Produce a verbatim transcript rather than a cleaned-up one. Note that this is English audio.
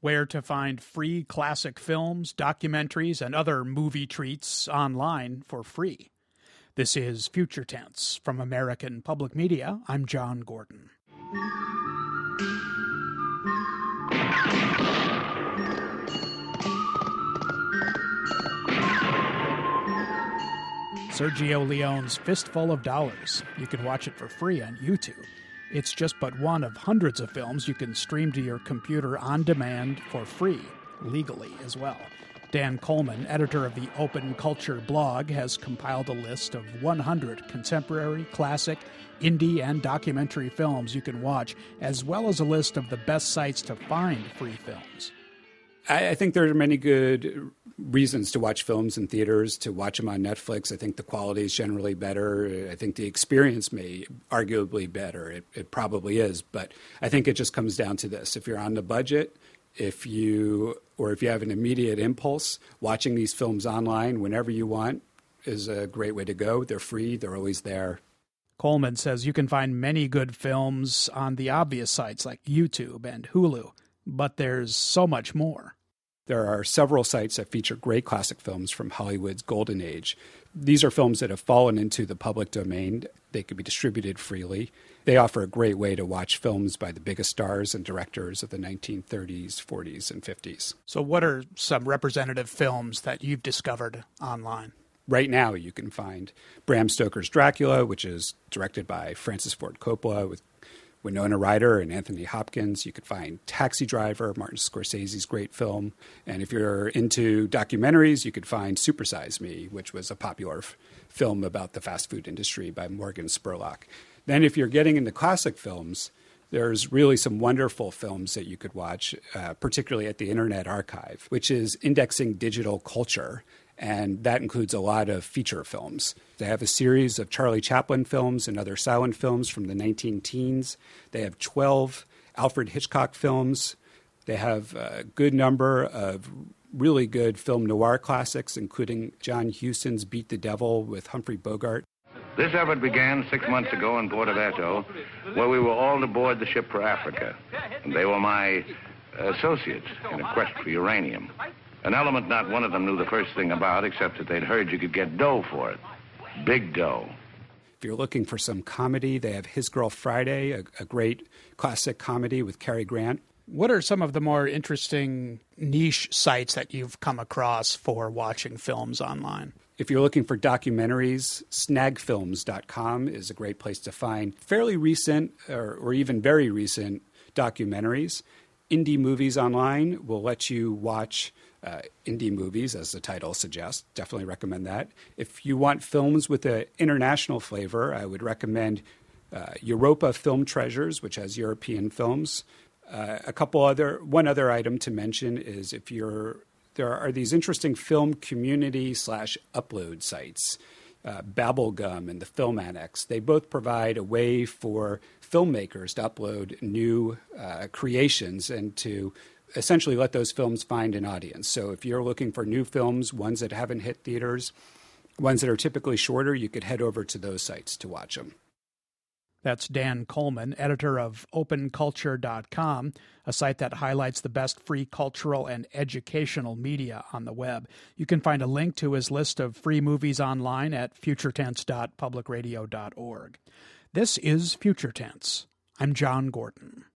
where to find free classic films, documentaries, and other movie treats online for free. This is Future Tense. From American Public Media, I'm John Gordon. Sergio Leone's Fistful of Dollars. You can watch it for free on YouTube. It's just but one of hundreds of films you can stream to your computer on demand for free, legally as well. Dan Coleman, editor of the Open Culture blog, has compiled a list of one hundred contemporary, classic, indie, and documentary films you can watch, as well as a list of the best sites to find free films. I think there are many good reasons to watch films in theaters, to watch them on Netflix. I think the quality is generally better. I think the experience may arguably better. It, it probably is. But I think it just comes down to this. If you're on the budget, if you or if you have an immediate impulse, watching these films online whenever you want is a great way to go. They're free. They're always there. Coleman says you can find many good films on the obvious sites like YouTube and Hulu, but there's so much more. There are several sites that feature great classic films from Hollywood's golden age. These are films that have fallen into the public domain. They can be distributed freely. They offer a great way to watch films by the biggest stars and directors of the nineteen thirties, forties, and fifties. So what are some representative films that you've discovered online? Right now, you can find Bram Stoker's Dracula, which is directed by Francis Ford Coppola with Winona Ryder and Anthony Hopkins. You could find Taxi Driver, Martin Scorsese's great film. And if you're into documentaries, you could find Super Size Me, which was a popular f- film about the fast food industry by Morgan Spurlock. Then if you're getting into classic films, there's really some wonderful films that you could watch, uh, particularly at the Internet Archive, which is indexing digital culture. And that includes a lot of feature films. They have a series of Charlie Chaplin films and other silent films from the nineteen teens. They have twelve Alfred Hitchcock films. They have a good number of really good film noir classics, including John Huston's Beat the Devil with Humphrey Bogart. This effort began six months ago in Porto, where we were all aboard the ship for Africa. And they were my associates in a quest for uranium. An element not one of them knew the first thing about, except that they'd heard you could get dough for it. Big dough. If you're looking for some comedy, they have His Girl Friday, a, a great classic comedy with Cary Grant. What are some of the more interesting niche sites that you've come across for watching films online? If you're looking for documentaries, snag films dot com is a great place to find fairly recent or, or even very recent documentaries. Indie Movies Online will let you watch Uh, indie movies, as the title suggests. Definitely recommend that. If you want films with an international flavor, I would recommend uh, Europa Film Treasures, which has European films. Uh, a couple other, one other item to mention is if you're, there are these interesting film community slash upload sites, uh, Babblegum and the Film Annex. They both provide a way for filmmakers to upload new uh, creations and to essentially let those films find an audience. So if you're looking for new films, ones that haven't hit theaters, ones that are typically shorter, you could head over to those sites to watch them. That's Dan Coleman, editor of open culture dot com, a site that highlights the best free cultural and educational media on the web. You can find a link to his list of free movies online at future tense dot public radio dot org. This is Future Tense. I'm John Gordon.